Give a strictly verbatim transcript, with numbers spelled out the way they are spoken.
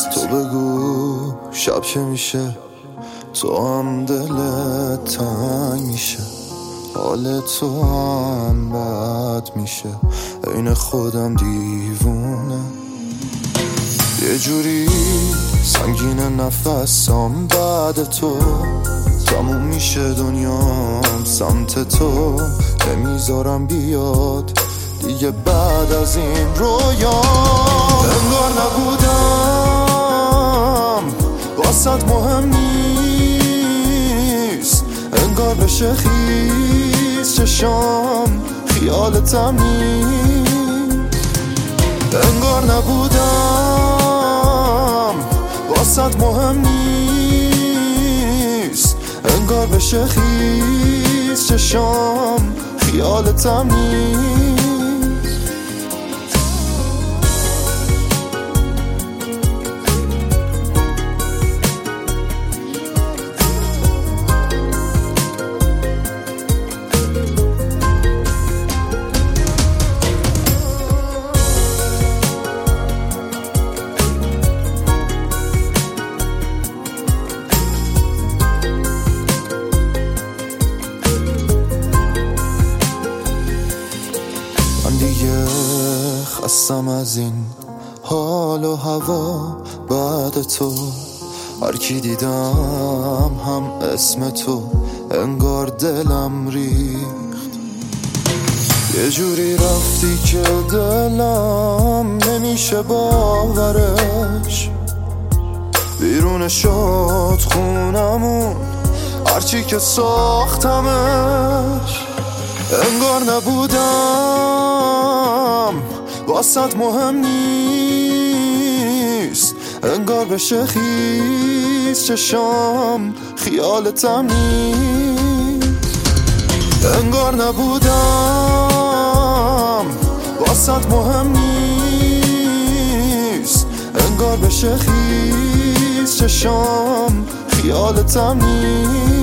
تو بگو شب که میشه تو هم دلت تنگ میشه، حال تو هم بد میشه، عین خودم دیوونه. یه جوری سنگین نفسم بعد تو، تموم میشه دنیام سمت تو، نمیذارم بیاد دیگه بعد از این رویا. انگار نبودم واسط مهم نیست، انگار بشه خیز چشام خیالتم نیست. انگار نبودم واسط مهم نیست، انگار بشه خیز چشام خیالتم نیست. دیگه خستم از این حال و هوا بعد تو، هر کی دیدم هم اسم تو، انگار دلم ریخت. یه جوری رفتی که دلم نمیشه باورش، بیرون شد خونمون هرچی که ساختمش. انگار نبودم واسط مهم نیست، انگار بشه خیز چشام خیالتم نیست. انگار نبودم واسط مهم نیست، انگار بشه خیز چشام خیالتم نیست.